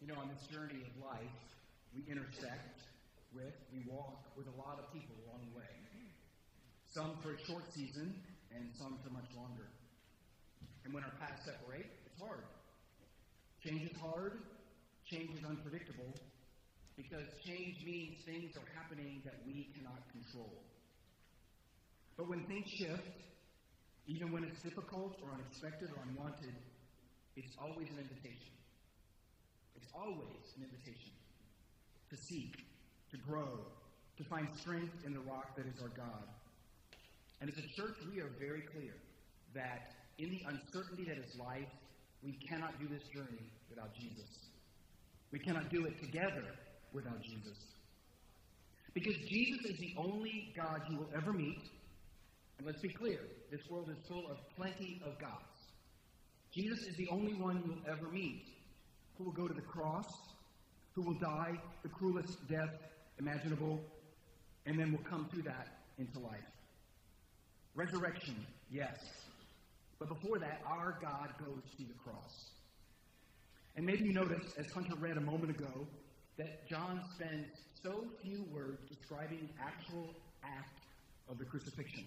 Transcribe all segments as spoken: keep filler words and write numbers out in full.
You know, on this journey of life, we intersect with, we walk with a lot of people along the way. Some for a short season, and some for much longer. And when our paths separate, it's hard. Change is hard. Change is unpredictable. Because change means things are happening that we cannot control. But when things shift, even when it's difficult or unexpected or unwanted, it's always an invitation. It's always an invitation to seek, to grow, to find strength in the rock that is our God. And as a church, we are very clear that in the uncertainty that is life, we cannot do this journey without Jesus. We cannot do it together without Jesus. Because Jesus is the only God you will ever meet. And let's be clear, this world is full of plenty of gods. Jesus is the only one you will ever meet who will go to the cross, who will die the cruelest death imaginable, and then will come through that into life. Resurrection, yes. But before that, our God goes to the cross. And maybe you noticed, as Hunter read a moment ago, that John spends so few words describing the actual act of the crucifixion.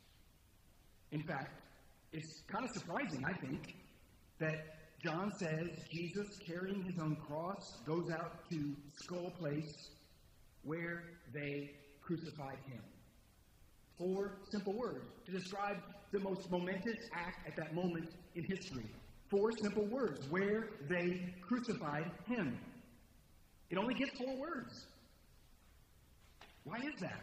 In fact, it's kind of surprising, I think, that John says Jesus, carrying his own cross, goes out to Skull Place where they crucified him. Four simple words to describe the most momentous act at that moment in history. Four simple words, where they crucified him. It only gets four words. Why is that?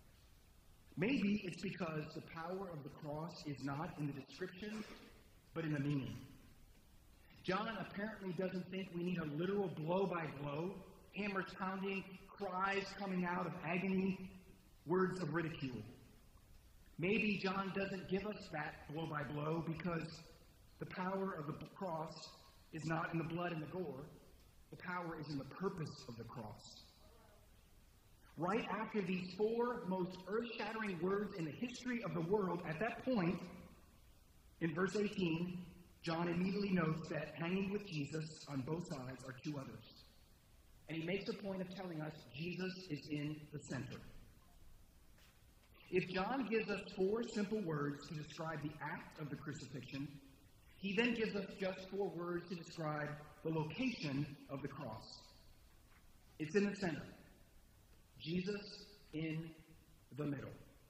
Maybe it's because the power of the cross is not in the description, but in the meaning. John apparently doesn't think we need a literal blow-by-blow, hammers pounding, cries coming out of agony, words of ridicule. Maybe John doesn't give us that blow-by-blow because the power of the cross is not in the blood and the gore. The power is in the purpose of the cross. Right after these four most earth-shattering words in the history of the world, at that point, in verse eighteen, John immediately notes that hanging with Jesus on both sides are two others. And he makes a point of telling us Jesus is in the center. If John gives us four simple words to describe the act of the crucifixion, he then gives us just four words to describe the location of the cross. It's in the center. Jesus in the middle.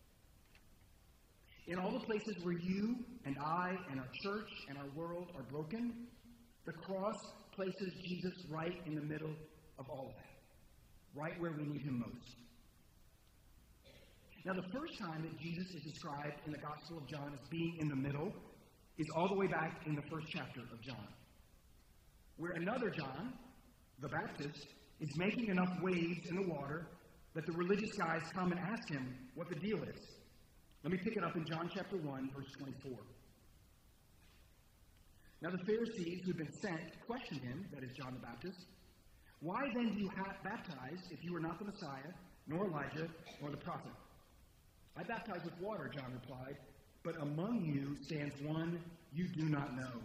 In all the places where you and I and our church and our world are broken, the cross places Jesus right in the middle of all of that, right where we need him most. Now, the first time that Jesus is described in the Gospel of John as being in the middle is all the way back in the first chapter of John, where another John, the Baptist, is making enough waves in the water that the religious guys come and ask him what the deal is. Let me pick it up in John chapter one, verse twenty-four. Now the Pharisees who had been sent questioned him, that is John the Baptist, "Why then do you ha- baptize if you are not the Messiah, nor Elijah, nor the prophet?" "I baptize with water," John replied, "but among you stands one you do not know."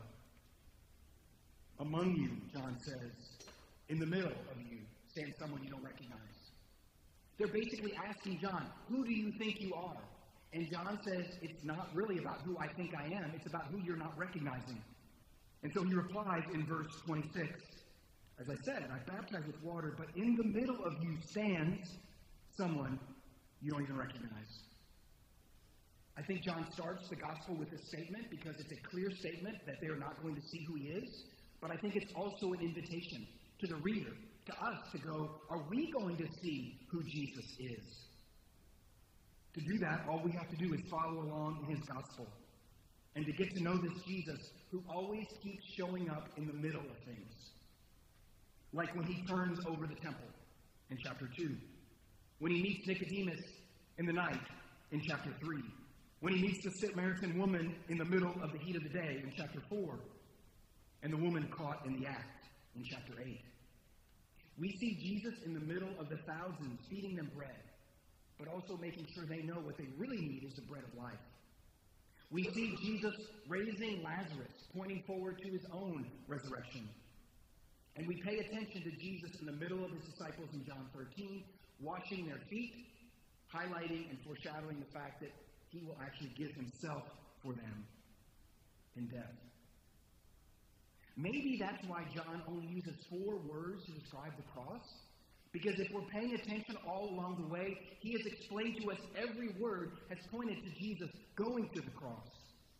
Among you, John says, in the middle of you stands someone you don't recognize. They're basically asking John, who do you think you are? And John says, it's not really about who I think I am, it's about who you're not recognizing. And so he replies in verse twenty-six, as I said, I baptize with water, but in the middle of you stands someone you don't even recognize. I think John starts the gospel with this statement because it's a clear statement that they're not going to see who he is, but I think it's also an invitation to the reader, to us, to go, are we going to see who Jesus is? To do that, all we have to do is follow along in his gospel and to get to know this Jesus who always keeps showing up in the middle of things. Like when he turns over the temple in chapter two, when he meets Nicodemus in the night in chapter three, when he meets the Samaritan woman in the middle of the heat of the day in chapter four, and the woman caught in the act in chapter eight. We see Jesus in the middle of the thousands feeding them bread, but also making sure they know what they really need is the bread of life. We see Jesus raising Lazarus, pointing forward to his own resurrection. And we pay attention to Jesus in the middle of his disciples in John thirteen, washing their feet, highlighting and foreshadowing the fact that he will actually give himself for them in death. Maybe that's why John only uses four words to describe the cross. Because if we're paying attention all along the way, he has explained to us every word has pointed to Jesus going to the cross.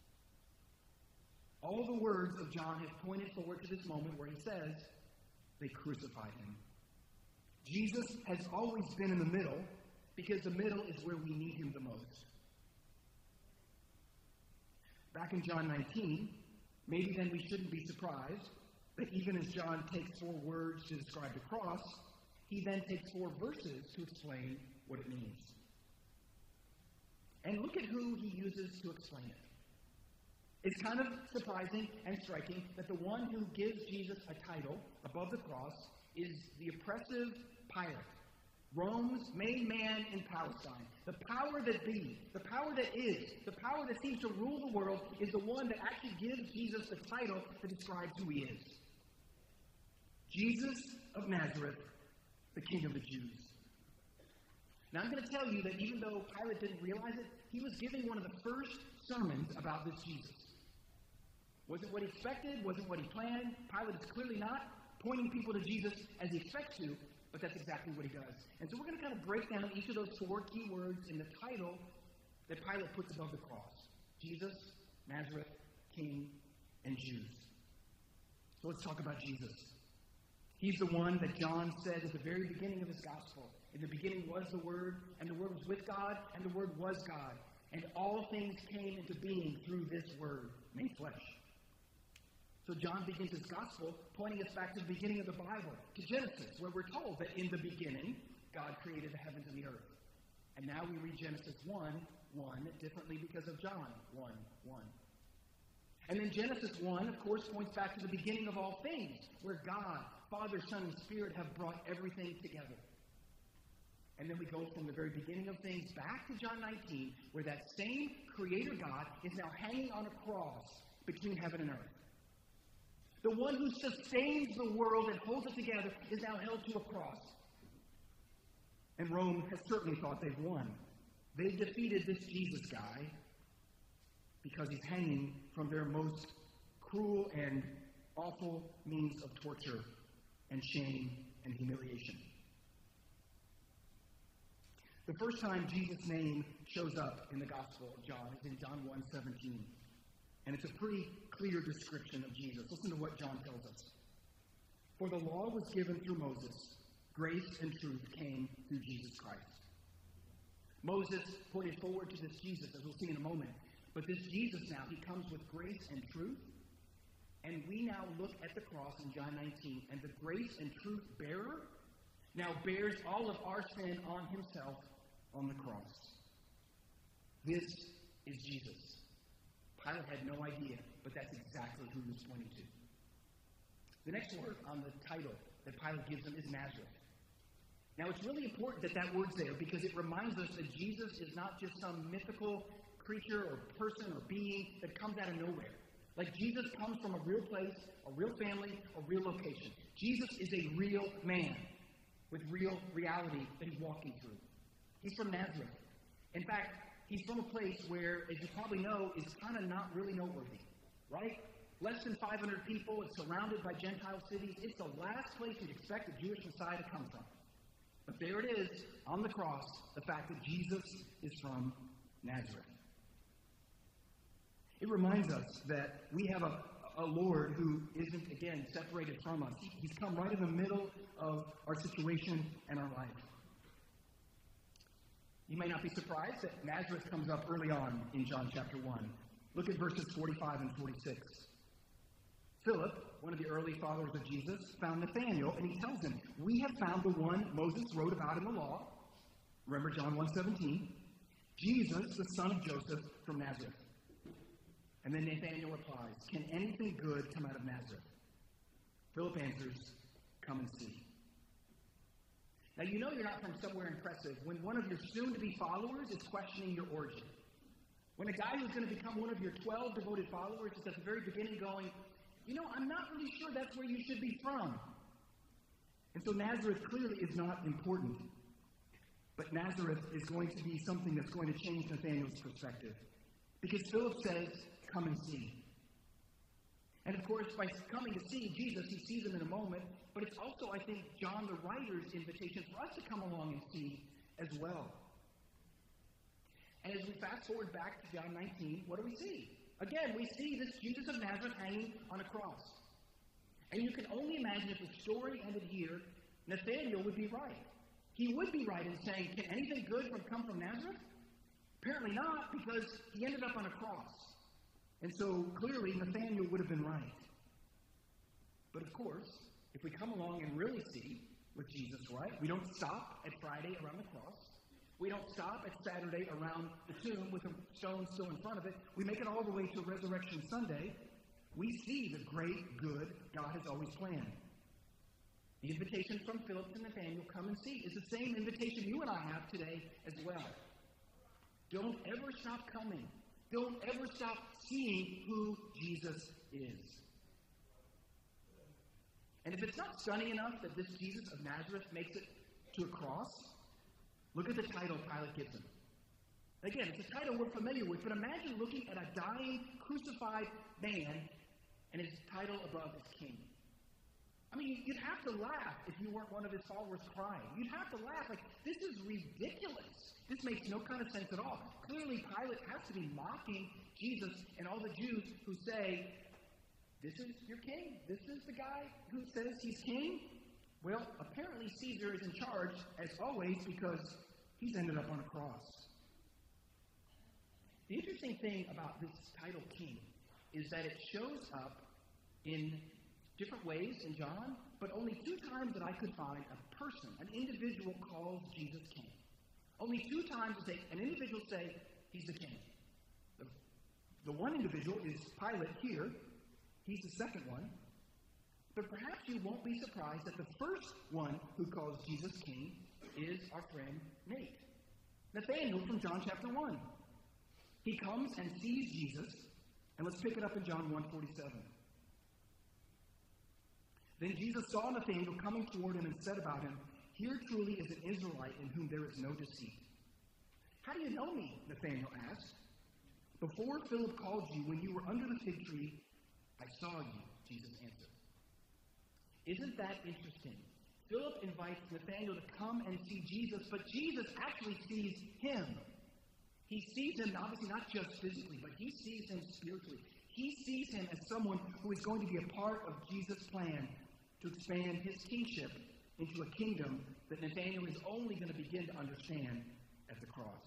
All the words of John have pointed forward to this moment where he says, they crucified him. Jesus has always been in the middle because the middle is where we need him the most. Back in John nineteen, maybe then we shouldn't be surprised that even as John takes four words to describe the cross, he then takes four verses to explain what it means. And look at who he uses to explain it. It's kind of surprising and striking that the one who gives Jesus a title above the cross is the oppressive Pilate, Rome's main man in Palestine. The power that be, the power that is, the power that seems to rule the world is the one that actually gives Jesus the title that describes who he is. Jesus of Nazareth, the King of the Jews. Now I'm going to tell you that even though Pilate didn't realize it, he was giving one of the first sermons about this Jesus. Was it what he expected? Was it what he planned? Pilate is clearly not pointing people to Jesus as he expects to, but that's exactly what he does. And so we're going to kind of break down each of those four key words in the title that Pilate puts above the cross. Jesus, Nazareth, King, and Jews. So let's talk about Jesus. He's the one that John said at the very beginning of his gospel. In the beginning was the Word, and the Word was with God, and the Word was God. And all things came into being through this Word, made flesh. So John begins his gospel pointing us back to the beginning of the Bible, to Genesis, where we're told that in the beginning, God created the heavens and the earth. And now we read Genesis one, one differently because of John one, one. And then Genesis one, of course, points back to the beginning of all things, where God, Father, Son, and Spirit have brought everything together. And then we go from the very beginning of things back to John nineteen, where that same Creator God is now hanging on a cross between heaven and earth. The one who sustains the world and holds it together is now held to a cross. And Rome has certainly thought they've won. They've defeated this Jesus guy because he's hanging from their most cruel and awful means of torture and shame and humiliation. The first time Jesus' name shows up in the Gospel of John is in John one seventeen. And it's a pretty clear description of Jesus. Listen to what John tells us. For the law was given through Moses. Grace and truth came through Jesus Christ. Moses pointed forward to this Jesus, as we'll see in a moment. But this Jesus now, he comes with grace and truth. And we now look at the cross in John nineteen. And the grace and truth bearer now bears all of our sin on himself on the cross. This is Jesus. Pilate had no idea, but that's exactly who he was pointing to. The next word on the title that Pilate gives him is Nazareth. Now, it's really important that that word's there because it reminds us that Jesus is not just some mythical creature or person or being that comes out of nowhere. Like, Jesus comes from a real place, a real family, a real location. Jesus is a real man with real reality that he's walking through. He's from Nazareth. In fact, he's from a place where, as you probably know, is kind of not really noteworthy, right? Less than five hundred people. It's surrounded by Gentile cities. It's the last place you'd expect a Jewish Messiah to come from. But there it is, on the cross, the fact that Jesus is from Nazareth. It reminds us that we have a, a Lord who isn't, again, separated from us. He's come right in the middle of our situation and our life. You may not be surprised that Nazareth comes up early on in John chapter one. Look at verses forty-five and forty-six. Philip, one of the early followers of Jesus, found Nathanael, and he tells him, "We have found the one Moses wrote about in the law." Remember John one seventeen. Jesus, the son of Joseph from Nazareth. And then Nathanael replies, "Can anything good come out of Nazareth?" Philip answers, "Come and see." Now, you know you're not from somewhere impressive when one of your soon-to-be followers is questioning your origin. When a guy who's going to become one of your twelve devoted followers is at the very beginning going, "You know, I'm not really sure that's where you should be from." And so Nazareth clearly is not important. But Nazareth is going to be something that's going to change Nathanael's perspective. Because Philip says, come and see. And of course, by coming to see Jesus, he sees him in a moment. But it's also, I think, John the writer's invitation for us to come along and see as well. And as we fast forward back to John nineteen, what do we see? Again, we see this Jesus of Nazareth hanging on a cross. And you can only imagine if the story ended here, Nathanael would be right. He would be right in saying, can anything good from, come from Nazareth? Apparently not, because he ended up on a cross. And so clearly Nathanael would have been right. But of course, if we come along and really see with Jesus right, we don't stop at Friday around the cross. We don't stop at Saturday around the tomb with a stone still in front of it. We make it all the way to Resurrection Sunday. We see the great good God has always planned. The invitation from Philip to Nathanael, come and see, is the same invitation you and I have today as well. Don't ever stop coming. Don't ever stop seeing who Jesus is. And if it's not stunning enough that this Jesus of Nazareth makes it to a cross, look at the title Pilate gives him. Again, it's a title we're familiar with, but imagine looking at a dying, crucified man and his title above is king. I mean, you'd have to laugh if you weren't one of his followers crying. You'd have to laugh like, this is ridiculous. This makes no kind of sense at all. Clearly, Pilate has to be mocking Jesus and all the Jews who say, this is your king? This is the guy who says he's king? Well, apparently Caesar is in charge, as always, because he's ended up on a cross. The interesting thing about this title king is that it shows up in different ways in John, but only two times that I could find a person, an individual calls Jesus king. Only two times does an individual say he's the king. The, the one individual is Pilate here. He's the second one. But perhaps you won't be surprised that the first one who calls Jesus king is our friend Nate. Nathanael from John chapter one. He comes and sees Jesus, and let's pick it up in John one forty-seven. Then Jesus saw Nathanael coming toward him and said about him, here truly is an Israelite in whom there is no deceit. How do you know me? Nathanael asked. Before Philip called you, when you were under the fig tree, I saw you, Jesus answered. Isn't that interesting? Philip invites Nathanael to come and see Jesus, but Jesus actually sees him. He sees him, obviously not just physically, but he sees him spiritually. He sees him as someone who is going to be a part of Jesus' plan to expand his kingship into a kingdom that Nathanael is only going to begin to understand at the cross.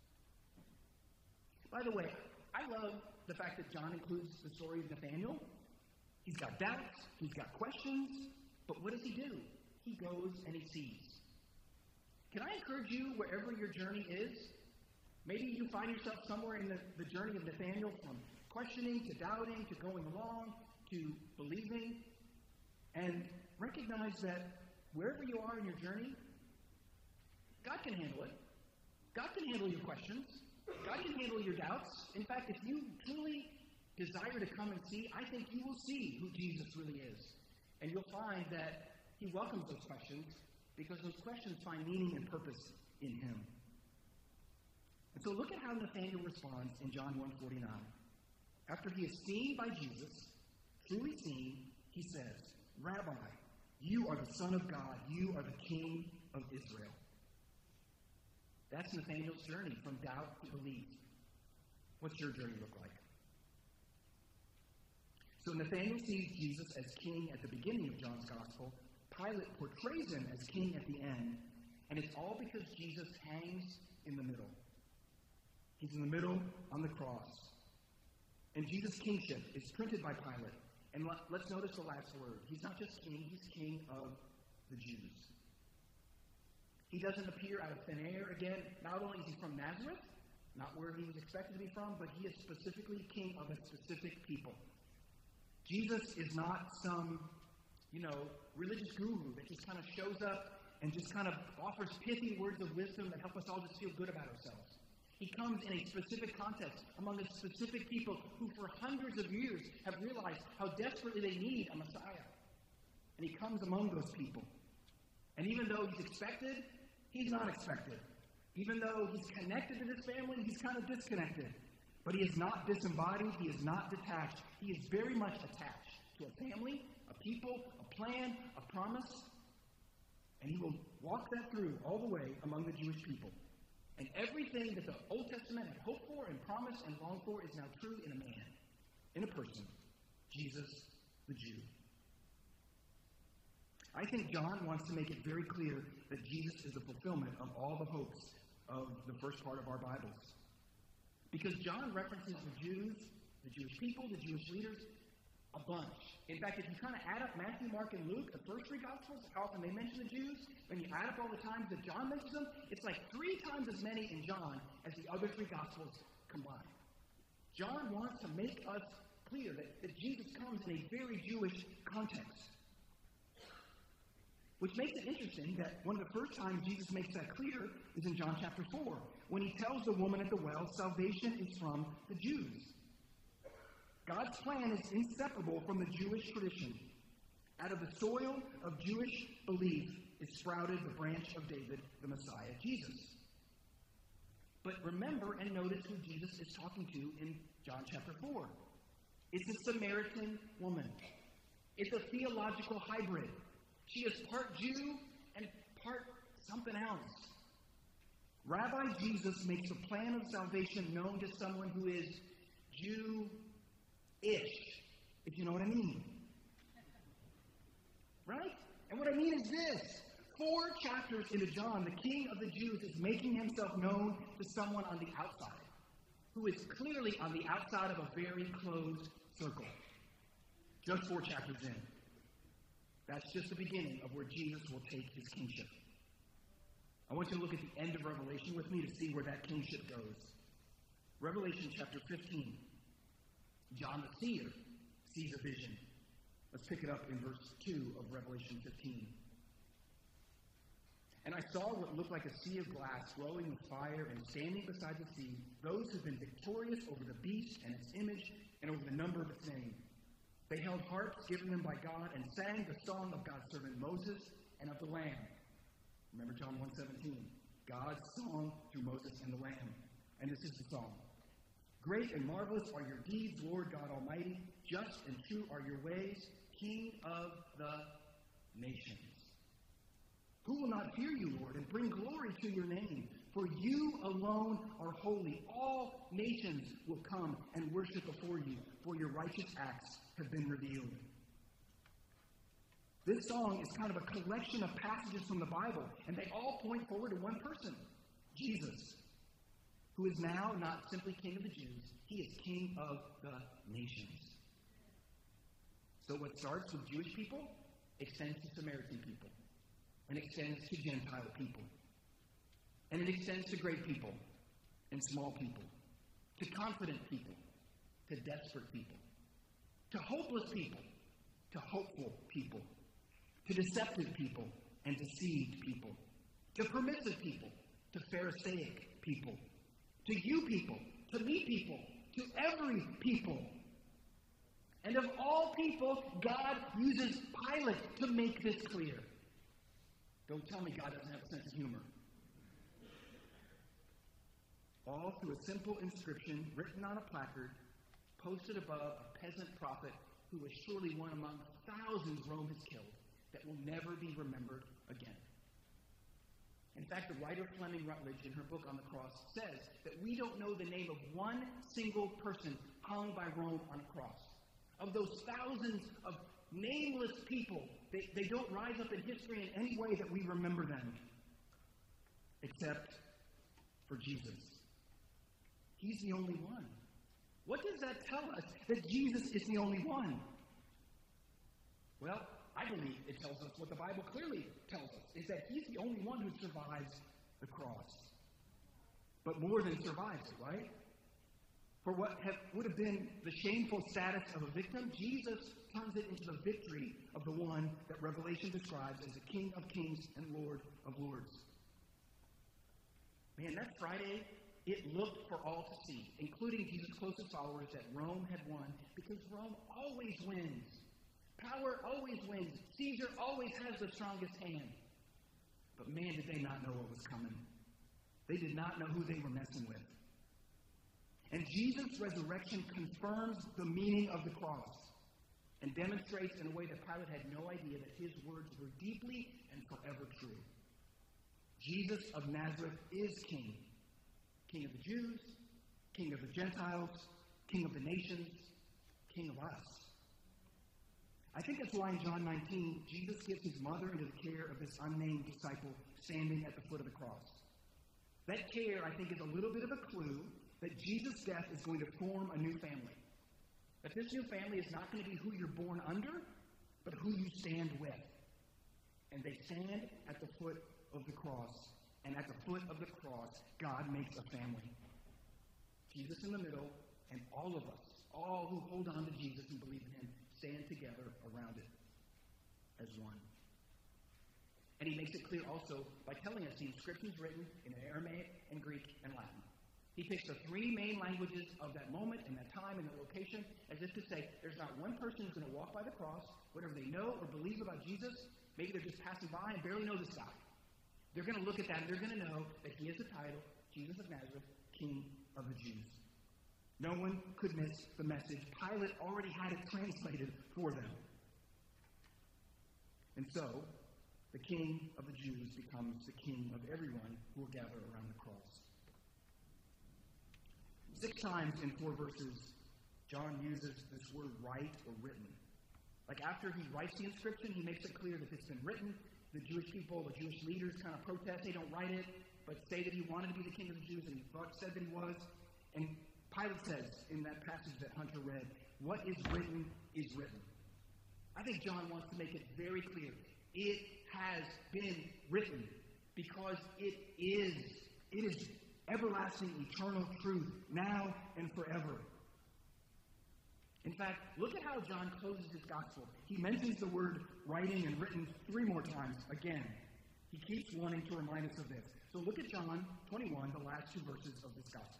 By the way, I love the fact that John includes the story of Nathanael. He's got doubts, he's got questions, but what does he do? He goes and he sees. Can I encourage you, wherever your journey is, maybe you find yourself somewhere in the, the journey of Nathanael, from questioning to doubting to going along to believing, and recognize that wherever you are in your journey, God can handle it. God can handle your questions. God can handle your doubts. In fact, if you truly desire to come and see, I think you will see who Jesus really is. And you'll find that he welcomes those questions because those questions find meaning and purpose in him. And so look at how Nathanael responds in John one forty-nine. After he is seen by Jesus, truly seen, he says, Rabbi, you are the Son of God. You are the King of Israel. That's Nathanael's journey from doubt to belief. What's your journey look like? So Nathanael sees Jesus as king at the beginning of John's gospel. Pilate portrays him as king at the end. And it's all because Jesus hangs in the middle. He's in the middle on the cross. And Jesus' kingship is printed by Pilate. And let's notice the last word. He's not just king, he's king of the Jews. He doesn't appear out of thin air again. Not only is he from Nazareth, not where he was expected to be from, but he is specifically king of a specific people. Jesus is not some, you know, religious guru that just kind of shows up and just kind of offers pithy words of wisdom that help us all just feel good about ourselves. He comes in a specific context among a specific people who for hundreds of years have realized how desperately they need a Messiah. And he comes among those people. And even though he's expected, he's not expected. Even though he's connected to this family, he's kind of disconnected. But he is not disembodied. He is not detached. He is very much attached to a family, a people, a plan, a promise. And he will walk that through all the way among the Jewish people. And everything that the Old Testament had hoped for and promised and longed for is now true in a man, in a person, Jesus the Jew. I think John wants to make it very clear that Jesus is the fulfillment of all the hopes of the first part of our Bibles. Because John references the Jews, the Jewish people, the Jewish leaders, a bunch. In fact, if you kind of add up Matthew, Mark, and Luke, the first three Gospels, how often they mention the Jews, when you add up all the times that John mentions them, it's like three times as many in John as the other three Gospels combined. John wants to make us clear that, that Jesus comes in a very Jewish context. Which makes it interesting that one of the first times Jesus makes that clear is in John chapter four, when he tells the woman at the well, salvation is from the Jews. God's plan is inseparable from the Jewish tradition. Out of the soil of Jewish belief is sprouted the branch of David, the Messiah, Jesus. But remember and notice who Jesus is talking to in John chapter four. It's a Samaritan woman. It's a theological hybrid. She is part Jew and part something else. Rabbi Jesus makes the plan of salvation known to someone who is Jew-ish, if you know what I mean. Right? And what I mean is this. Four chapters into John, the King of the Jews is making himself known to someone on the outside, who is clearly on the outside of a very closed circle. Just four chapters in. That's just the beginning of where Jesus will take his kingship. I want you to look at the end of Revelation with me to see where that kingship goes. Revelation chapter fifteen. John the seer sees a vision. Let's pick it up in verse two of Revelation fifteen. And I saw what looked like a sea of glass glowing with fire, and standing beside the sea, those who've been victorious over the beast and its image and over the number of its name. They held harps given them by God and sang the song of God's servant Moses and of the Lamb. Remember John one seventeen. God's song through Moses and the Lamb. And this is the song. Great and marvelous are your deeds, Lord God Almighty. Just and true are your ways, King of the nations. Who will not fear you, Lord, and bring glory to your name? For you alone are holy. All nations will come and worship before you, for your righteous acts have been revealed. This song is kind of a collection of passages from the Bible, and they all point forward to one person, Jesus, who is now not simply King of the Jews, he is King of the nations. So what starts with Jewish people extends to Samaritan people, and extends to Gentile people, and it extends to great people and small people, to confident people, to desperate people, to hopeless people, to hopeful people, to deceptive people and deceived people, to permissive people, to Pharisaic people, to you people, to me people, to every people. And of all people, God uses Pilate to make this clear. Don't tell me God doesn't have a sense of humor. All through a simple inscription written on a placard, posted above a peasant prophet who was surely one among thousands Rome has killed, that will never be remembered again. In fact, the writer Fleming Rutledge, in her book On the Cross, says that we don't know the name of one single person hung by Rome on a cross. Of those thousands of nameless people, they, they don't rise up in history in any way that we remember them, except for Jesus. He's the only one. What does that tell us, that Jesus is the only one? Well, I believe it tells us what the Bible clearly tells us, is that he's the only one who survives the cross. But more than survives it, right? For what have, would have been the shameful status of a victim, Jesus turns it into the victory of the one that Revelation describes as the King of Kings and Lord of Lords. Man, that Friday, it looked for all to see, including Jesus' closest followers, that Rome had won, because Rome always wins. Power always wins. Caesar always has the strongest hand. But man, did they not know what was coming. They did not know who they were messing with. And Jesus' resurrection confirms the meaning of the cross and demonstrates in a way that Pilate had no idea that his words were deeply and forever true. Jesus of Nazareth is King. King of the Jews, King of the Gentiles, King of the nations, King of us. I think that's why in John nineteen, Jesus gives his mother into the care of this unnamed disciple standing at the foot of the cross. That care, I think, is a little bit of a clue that Jesus' death is going to form a new family. That this new family is not going to be who you're born under, but who you stand with. And they stand at the foot of the cross. And at the foot of the cross, God makes a family. Jesus in the middle, and all of us, all who hold on to Jesus and believe in him, stand together around it as one. And he makes it clear also by telling us the inscriptions written in Aramaic and Greek and Latin. He picks the three main languages of that moment and that time and that location as if to say there's not one person who's going to walk by the cross, whatever they know or believe about Jesus, maybe they're just passing by and barely know this guy. They're going to look at that and they're going to know that he has the title, Jesus of Nazareth, King of the Jews. No one could miss the message. Pilate already had it translated for them. And so, the King of the Jews becomes the King of everyone who will gather around the cross. Six times in four verses, John uses this word write or written. Like after he writes the inscription, he makes it clear that it's been written. The Jewish people, the Jewish leaders kind of protest. They don't write it, but say that he wanted to be the King of the Jews, and he thought, said that he was. And Pilate says in that passage that Hunter read, what is written is written. I think John wants to make it very clear. It has been written because it is. It is everlasting, eternal truth, now and forever. In fact, look at how John closes his gospel. He mentions the word writing and written three more times again. He keeps wanting to remind us of this. So look at John twenty-one, the last two verses of this gospel.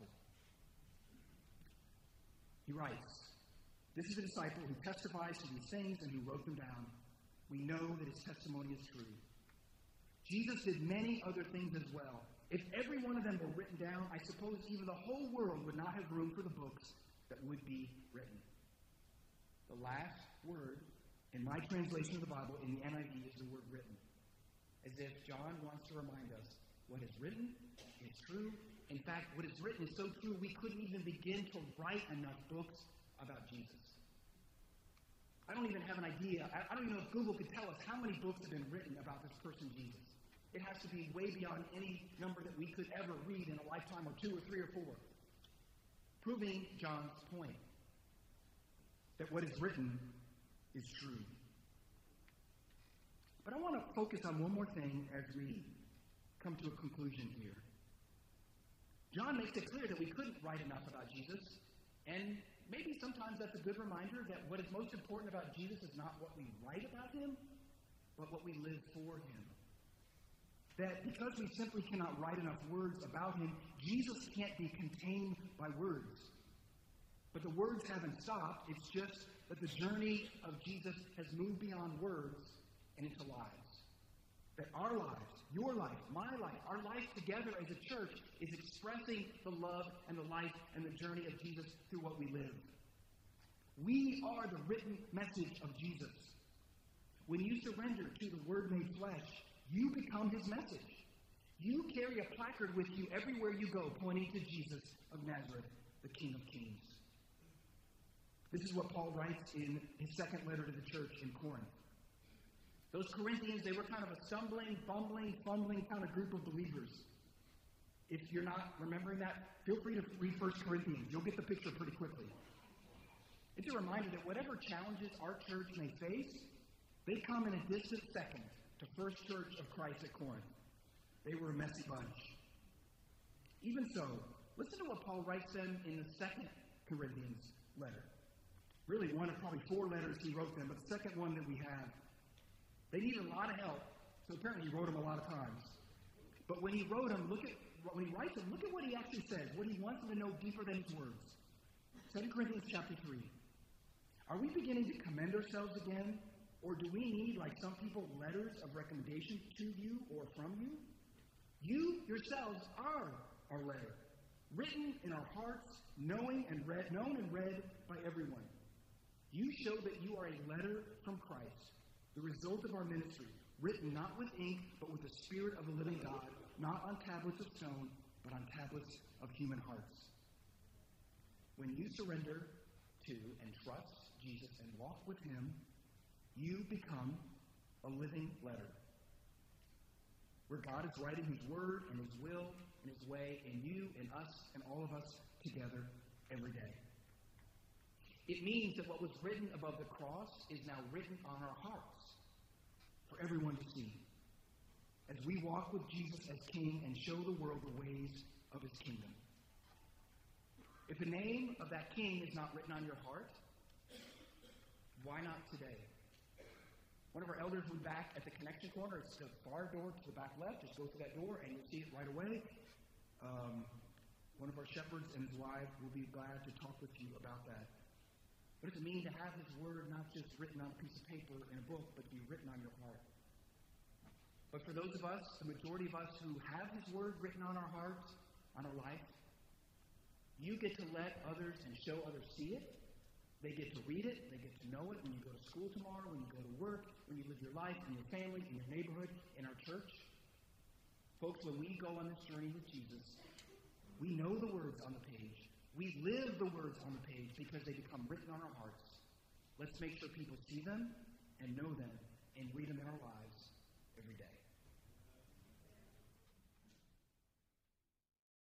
He writes, this is a disciple who testifies to these things and who wrote them down. We know that his testimony is true. Jesus did many other things as well. If every one of them were written down, I suppose even the whole world would not have room for the books that would be written. The last word in my translation of the Bible in the N I V is the word written. As if John wants to remind us what is written is true. In fact, what is written is so true we couldn't even begin to write enough books about Jesus. I don't even have an idea. I, I don't even know if Google could tell us how many books have been written about this person, Jesus. It has to be way beyond any number that we could ever read in a lifetime, or two or three or four. Proving John's point that what is written is true. But I want to focus on one more thing as we come to a conclusion here. John makes it clear that we couldn't write enough about Jesus, and maybe sometimes that's a good reminder that what is most important about Jesus is not what we write about him, but what we live for him. That because we simply cannot write enough words about him, Jesus can't be contained by words. But the words haven't stopped. It's just that the journey of Jesus has moved beyond words and into lives. That our lives, your life, my life, our life together as a church is expressing the love and the life and the journey of Jesus through what we live. We are the written message of Jesus. When you surrender to the Word made flesh, you become his message. You carry a placard with you everywhere you go, pointing to Jesus of Nazareth, the King of Kings. This is what Paul writes in his second letter to the church in Corinth. Those Corinthians, they were kind of a stumbling, bumbling, fumbling kind of group of believers. If you're not remembering that, feel free to read First Corinthians. You'll get the picture pretty quickly. It's a reminder that whatever challenges our church may face, they come in a distant second to First Church of Christ at Corinth. They were a messy bunch. Even so, listen to what Paul writes them in the second Corinthians letter. Really, one of probably four letters he wrote them, but the second one that we have. They needed a lot of help, so apparently he wrote them a lot of times. But when he wrote them, look at when he writes them, look at what he actually says, what he wants them to know deeper than his words. Second Corinthians chapter three. Are we beginning to commend ourselves again, Or do we need, like some people, letters of recommendation to you or from you? You yourselves are our letter, written in our hearts, knowing and read, known and read by everyone. You show that you are a letter from Christ, the result of our ministry, written not with ink, but with the Spirit of the living God, not on tablets of stone, but on tablets of human hearts. When you surrender to and trust Jesus and walk with him, you become a living letter, where God is writing his word and his will and his way in you and us and all of us together every day. It means that what was written above the cross is now written on our hearts for everyone to see, as we walk with Jesus as King and show the world the ways of his kingdom. If the name of that King is not written on your heart, why not today? One of our elders will be back at the connection corner. It's the far door to the back left. Just go through that door and you'll see it right away. Um, one of our shepherds and his wife will be glad to talk with you about that. What does it mean to have his word not just written on a piece of paper in a book, but to be written on your heart? But for those of us, the majority of us who have his word written on our hearts, on our life, you get to let others and show others see it. They get to read it. They get to know it when you go to school tomorrow, when you go to work, when you live your life, in your family, in your neighborhood, in our church. Folks, when we go on this journey with Jesus, we know the words on the page. We live the words on the page because they become written on our hearts. Let's make sure people see them and know them and read them in our lives every day.